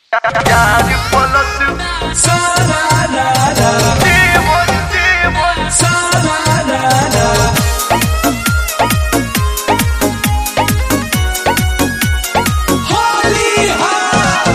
Yani polası Sa-la-la-la, Demon demon sa-la-la-la. Holy ha!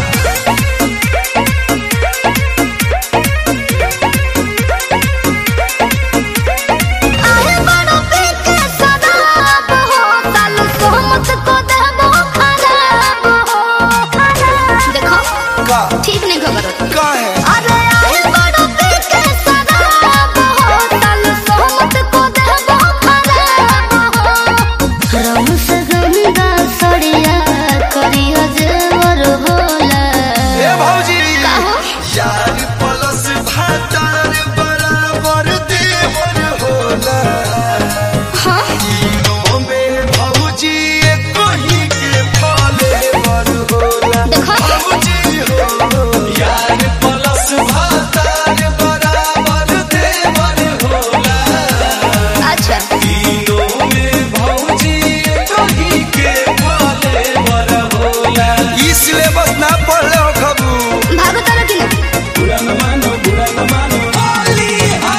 आहे बड़ो पीके शराब हो, सालू सोमत को देबो खराब हो। देखो का ठीक नहीं खबर का है अरे आहे बड़ो पीके शराब हो, सालू सोमत को देबो खराब हो। रंग से गंगा सड़िया करिया जेवर होला। ए भौजी का हो? यार पलस भातार बराबर देवर होला हाँ तीनों में भौजी एक ही के फले बर होला देखो भौजी हो यार पलस भातार बराबर देवर होला अच्छा तीनों में भौजी एक ही के फले बर होला ई सिलेबस ना पढ़ले हो खबू भागो तारा कि नहीं बुरा न मानो, बुरा न मानो। होली हा!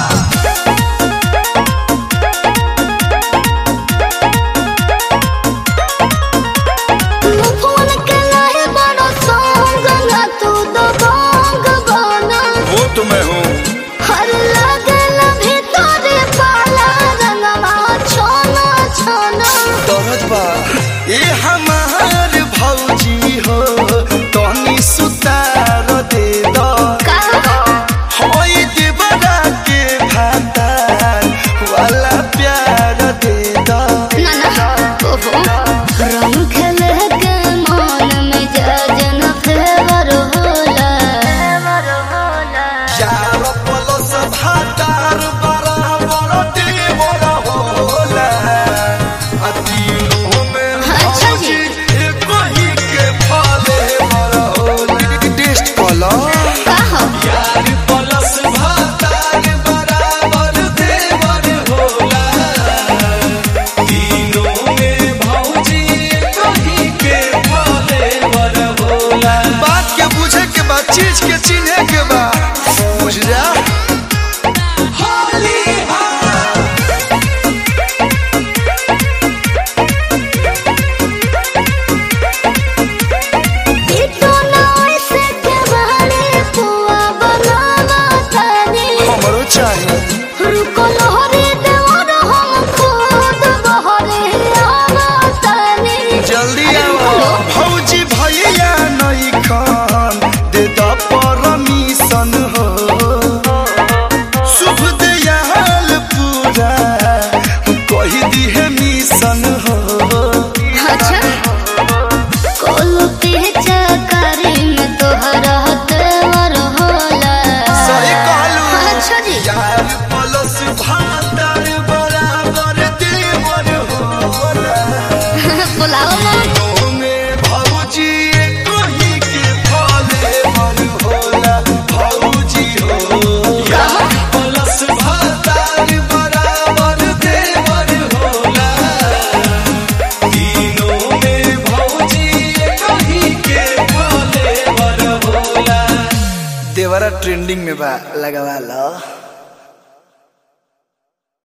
फोन के लाए बड़ो सॉन्ग ना तू दो बंग बना वो तो मैं हूँ हर लगल भीतर पाला रंगवा छोना छोना दर्द बा ये हमार भौजी हो तनी सुतार दे दो का होई देवरा के भातार वाला प्यार दे दो ना ना ओहो रंग खेले के मन में जजन फेवर होला यार पलस भातार बराबर देवर होला आ तीनों में अच्छा जी। भौजी एक ही के फले बर होला टेस्ट कलो का हो यार पलस भातार बराबर देवर होला तीनों में भौजी कहीं के फले बर होला बात के बुझे के बाद चीज के चिन्हे के बाद बुझ जा होली हा! इतो ना ऐसे के बहाने पुआ बनावा तानी हमरो चाहिए रुको लोहरे देवर हम खुद बहरे आवा तानी जल्दी आओ भौजी भैया नहीं खान दे द परमिशन हो शुभ दयाल पूरा कही दी है मिशन हो अच्छा कोलू पीछे करी में तोहरा देवर होला सही कहलू अच्छा जी यार पलस भातार बराबर देवर होला बुलाओ मम्मी में भौजी कही के फले बर होला भौजी हो यार पलस भातार बराबर देवर होला तीनों में भौजी कही के फले बर होला देवरा ट्रेंडिंग में बा लगवा लो